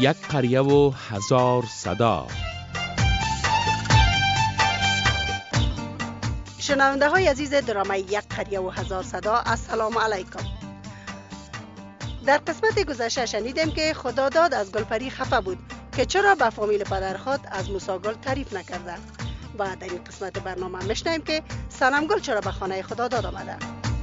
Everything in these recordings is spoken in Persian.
یک قریه و هزار صدا. شنونده های عزیز درامه یک قریه و هزار صدا، السلام علیکم. در قسمت گذشته شنیدیم که خداداد از گلپری خفه بود که چرا به فامیل پدر خود از موسی تعریف نکرده و در این قسمت برنامه میشنویم که صنم گل چرا به خانه خداداد آمده.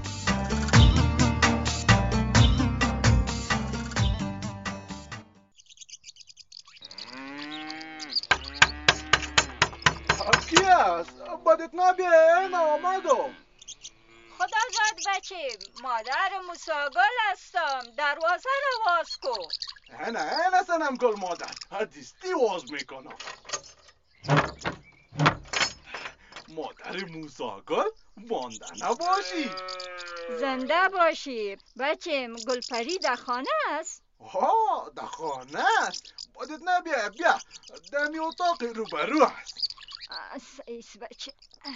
کی است؟ بدت نبیه آمدم. خدا زاد بچه، مادر موساگل هستم. دروازه رو باز کن. نه صنم گل مادر، هدیستی باز میکنم. مادر موساگل مانده نباشی. زنده باشی بچه. گلپری در خانه است. در خانه است. بدت نبیه، بیا دمی اتاق روبرو است. ایس بچه.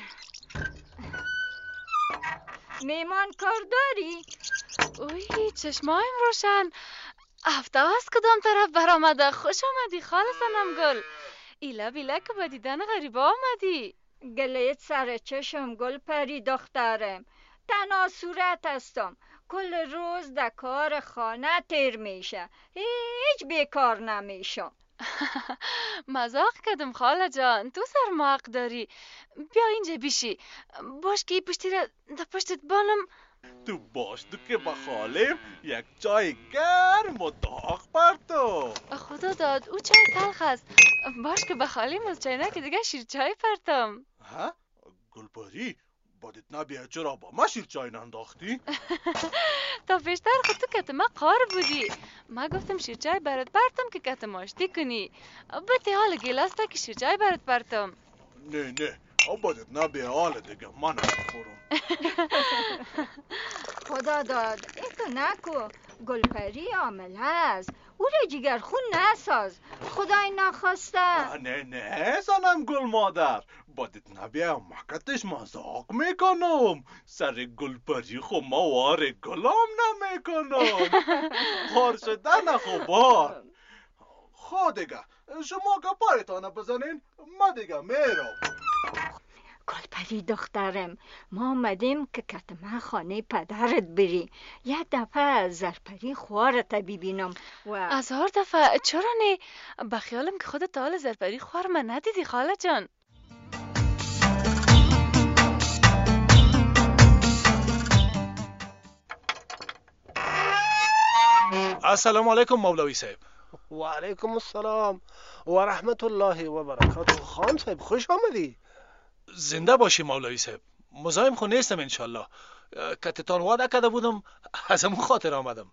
میمان کار داری؟ اوی چشمایم روشن. هفته است کدام طرف برآمده. خوش آمدی خاله صنم گل. ایلا بیلا که با دیدن غریبا آمدی. گلیت سر چشم گلپری دخترم. تنها صورت هستم. کل روز در کار خانه تیر میشه. هیچ بیکار نمیشم. مزاق کردم خاله جان. تو سرماق داری. بیا اینجا بیشی. باش که پشتی را در پشتت بالم. تو باش تو که با خالم یک چای گرم و داغ بر تو. خدا داد او چای تلخ است. باش که بخالیم از چاینک دیگه شیر چای پرتم. ها؟ گلپری بدت نبیه چرا با ما شیر چای ننداختی؟ تا پیشتر خود تو کتما قار بودی. ما گفتم شیر چای برات پرتم که کتما آشتی کنی. بتی حال گیلاس تا که شیر چای برات پرتم. نه بدت نبیه حال دیگه من نخورم. خدا داد اینتو نکو. گلپری عامله است. او را جگر خون نساز. خدای نخواسته. نه صنم گل مادر، بدت نبیه مکتش مزاق میکنم. سر گلپری خو موار گلام نمیکنم. خار شده نخو بار. خود دیگه شما که پایتانه بزنین ما دیگه میرم. گلپری دخترم، ما آمدیم که کتمه خانه پدرت بری. یک دفعه زرپری خوارت ببینم و از هر دفعه چرا نه؟ بخیالم که خودت حال زرپری خوار من ندیدی خاله جان. السلام علیکم مولوی صاحب. و علیکم السلام و رحمت الله و برکاته. خان صاحب خوش آمدی. زنده باشی مولوی صاحب. مزاحم خو نیستم انشالله. که تتان وعده کرده بودم از همون خاطر آمدم.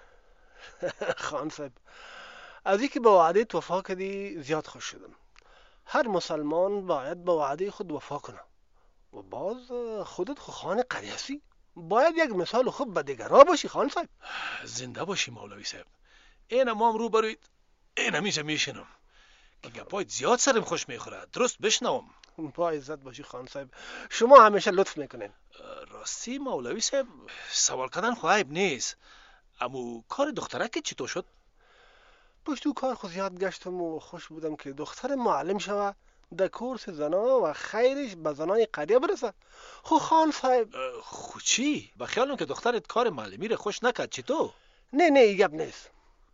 خان صاحب از اینکه به وعده وفا کردی زیاد خوش شدم. هر مسلمان باید به وعده خود وفا کنه و باز خودت خو خان قریه هستی، باید یک مثال خوب به دیگرها باشی. خان صاحب زنده باشی مولوی صاحب. این هم رو بروید این همیشه میشنم که گپایت زیاد سرم خوش میخوره. درست بشنوم. با عزت باشی خان صاحب، شما همیشه لطف میکنین. راستی مولوی صاحب سوال کردن خو عیب نیست، اما کار دخترک چطور شد؟ پشتو کار خود زیاد گشتم و خوش بودم که دختر معلم شوه در کورس زنا و خیرش به زنای قریه برسه. خو خان صاحب خو چی؟ با خیالم که دخترت کار معلمی رو خوش نکرد. چطور؟ نه گپ نیست.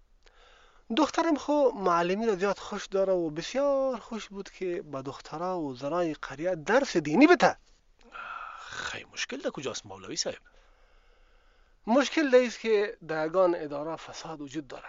دخترم خو معلمی را زیاد خوش داره و بسیار خوش بود که با دخترها و زنای قریه درس دینی بده. خیلی مشکل در کجاست مولوی صاحب؟ مشکل دیست که در یگان اداره فساد وجود داره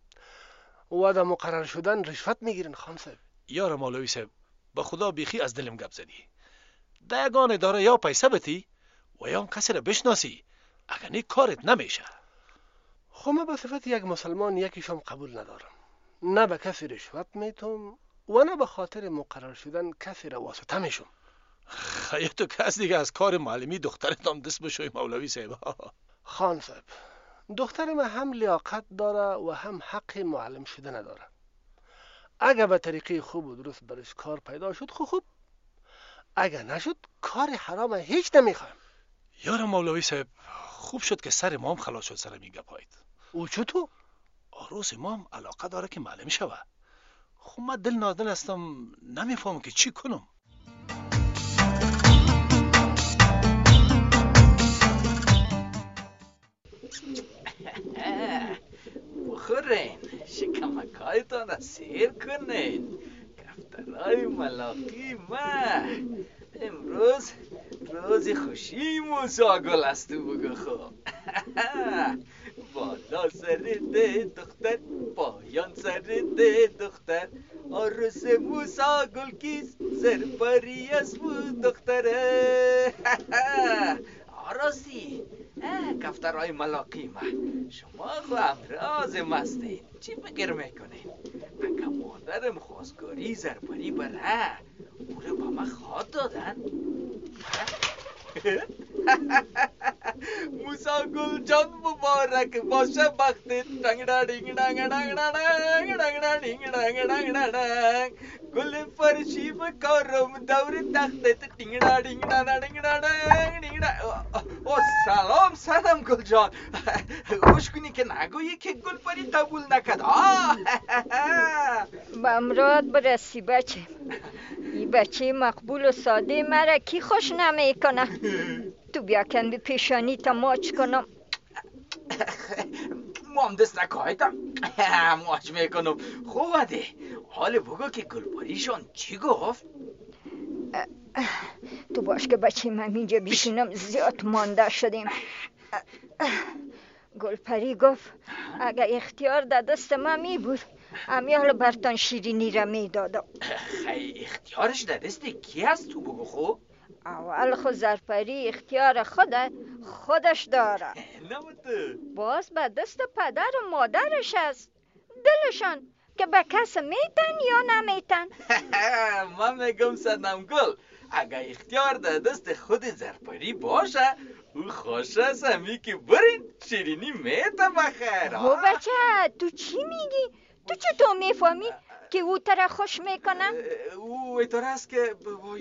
و در مقرر شدن رشوت میگیرن. خان صاحب یار مولوی صاحب به خدا بیخی از دلم گپ زدی. در یگان اداره یا پیسه بتی و یا کسی را بشناسی، اگر نه کارت نمیشه. خو من به صفت یک مسلمان یکیشم قبول ندارم. نه به کسی رشوت میتم و نه به خاطر مقرر شدن کسی را واسطه میشم. خیلی تو کس دیگه از کار معلمی دخترتان دست بشوی مولوی صاحب. خان صاحب دختر من هم لیاقت داره و هم حق معلم شده نداره. اگه به طریقه خوب و درست برش کار پیدا شد خوب، اگه نشد کار حرام هیچ نمیخوایم. یار مولوی صاحب خوب شد که سر ما هم خلاص شد سر میگه پایید. او چطور؟ عروس ما هم علاقه داره که معلم شوه. خب من دل نادل هستم، نمیفهم که چی کنم. بخورین، شکمکایتان را سیر کنین. کفترهای ملاقی ما. امروز روز خوشی موسی گل است تو بگو خب. بالا سر ده دختر، پایان سر ده دختر. عروس موسی گل کیست؟ سرپری است بود دختره. عروسی کفترهای ملاقی ما، شما خو امراض مستین، چی فکر میکنین؟ اگه مادرم خواستگاری زرپری بره او رو با من خواد دادن؟ موسی گل جان مبارک باشه بختت. دنگ دنگ دنگ دنگ دنگ دنگ دنگ دنگ دنگ دنگ گل فرشی بکارم دور تختت. دینگ دنگ دنگ دنگ دنگ. او سلام سلام گل جان. خوش کنی که نگویی که گل پری قبول نکد. به امراد برسی بچه. این بچه مقبول و ساده مرا کی خوش نمیکنه؟ تو بیا کن به پیشانی تا ماچ کنم. مام دست نکایتم ماچ میکنم. خوبه حال بگو که گلپریشان چی گفت؟ تو باش که بچه من اینجا بیشینم، زیاد مانده شدیم. گلپری گفت اگه اختیار در دست من می بود امیال برتان شیرینی را می دادم. خیلی اختیارش در دست کی هست تو بگو خب؟ اول خود زرپری اختیار خودش داره. باز به دست پدر و مادرش است، دلشان که به کس میتن یا نمیتن. من میگم صنم گل اگه اختیار در دست خود زرپری باشه او خوش است همی که برین شیرینی میتن بخیر. او بچه تو چی میگی؟ تو چطور میفهمی که او ترا خوش میکنه؟ او اینطور است که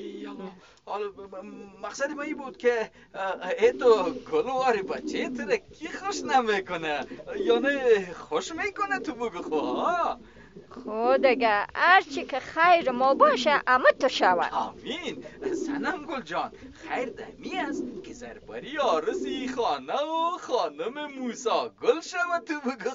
مقصد ما این بود که ایتو گلواری بچه ترا کی خوش نمیکنه یا نه خوش میکنه تو بگو خواه. خود اگه هرچی که خیر ما باشه اما تو شود. آمین. سنم گل جان خیر دمی است که زرپری عروسی خانه و خانم موسی گل شود تو بگو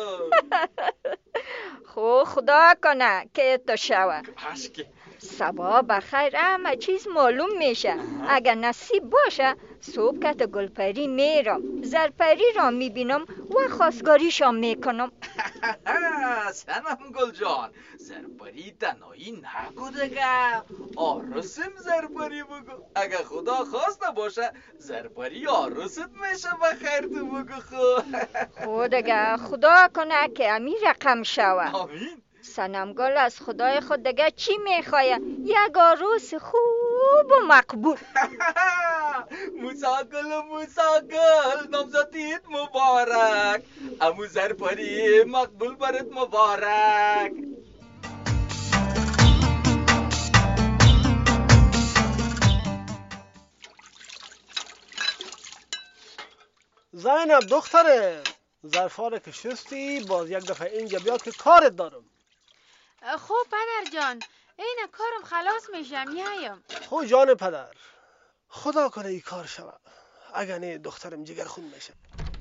خو خدا کنه که تو شود. پشکه صبح بخیر همه چیز معلوم میشه. اگه نصیب باشه صبح کت گلپری میرم، زرپری را میبینم و خواستگاریشان میکنم. سنم گل جان زرپری تنهایی نگو دگه، عروسم زرپری بگو. اگه خدا خواسته باشه زرپری عروست میشه بخیر تو بگو خود اگه خدا کنه که امی رقم شود. آمین. سنمگل از خدای خود دیگه چی میخواه؟ یک عروس خوب و مقبول. موسی گل نامزدیت مبارک. امو زرپری مقبول برات مبارک. زینب دختره، ظرفا که شستی باز یک دفعه اینجا بیا که کارت دارم. خب پدر جان این کارم خلاص میشم میایم. خب جان پدر خدا کنه ای کار شود، اگر نه دخترم جگر خون میشه.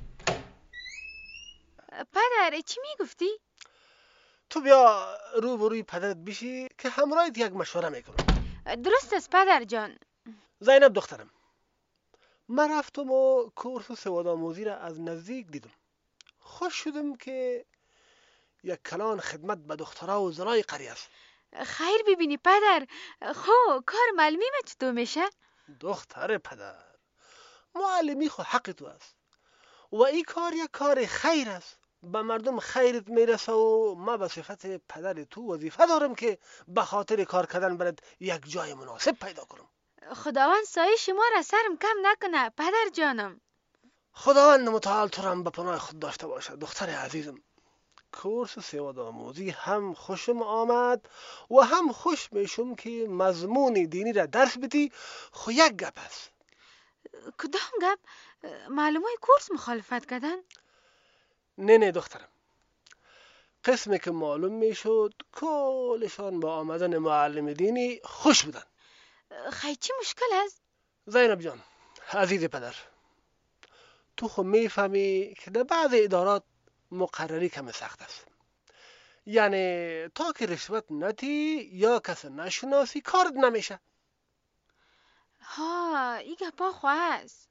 پدر چی میگفتی؟ تو بیا روبروی پدرت بشی که همراهت یک مشوره میکنم. درست است پدر جان. زینب دخترم، من رفتم و کورس سوادآموزی را از نزدیک دیدم. خوش شدم که یک کلان خدمت به دخترها و زنای قریه است. خیر ببینی پدر. خب کار معلمی چطور میشه؟ دختر پدر، معلمی خو حق تو است و این کار یک کار خیر است. به مردم خیرت میرسه و ما به صفت پدر تو وظیفه دارم که به خاطر کار کردن برات یک جای مناسب پیدا کنم. خداوند سایه شما را سرم کم نکنه پدر جانم. خداوند متعال تو را به پناه خود داشته باشه دختر عزیزم. کورس سوادآموزی هم خوشم آمد و هم خوش میشم که مضمون دینی را درس بدی. خو یک گپ است. کدام گپ؟ معلومای کورس مخالفت کردن؟ نه دخترم، قسمی که معلوم میشد کلشان با آمدن معلم دینی خوش بودن. خیلی چی مشکل است؟ زینب جان عزیز پدر، تو خب میفهمی که در بعض ادارات مقرری کم سخت است. یعنی تا که رشوت نتی یا کس نشناسی کارت نمیشه. ها این گپا خواه است.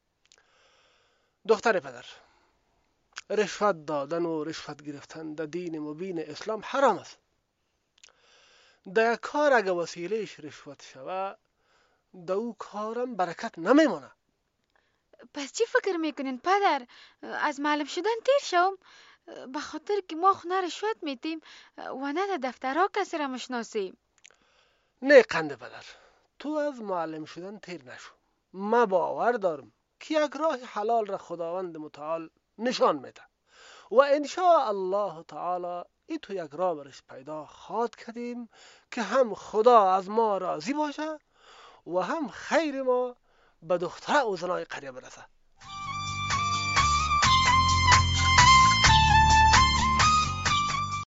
دختر پدر، رشوت دادن و رشوت گرفتن در دین مبین اسلام حرام است. در کار اگه وسیلهش رشوت شوه در او کارم برکت نمیمونه. پس چی فکر میکنین پدر؟ از معلم شدن تیر شوم؟ به خاطر که ما خونه رشوت میتیم و نه در دفترها کسی را مشناسیم. نه قنده پدر، تو از معلم شدن تیر نشو. ما باور دارم که یک راه حلال را خداوند متعال نشان میده و انشاء الله تعالی ای تو یک راه برش پیدا خواد کردیم که هم خدا از ما راضی باشه و هم خیر ما به دختر و زنای قریه برسه.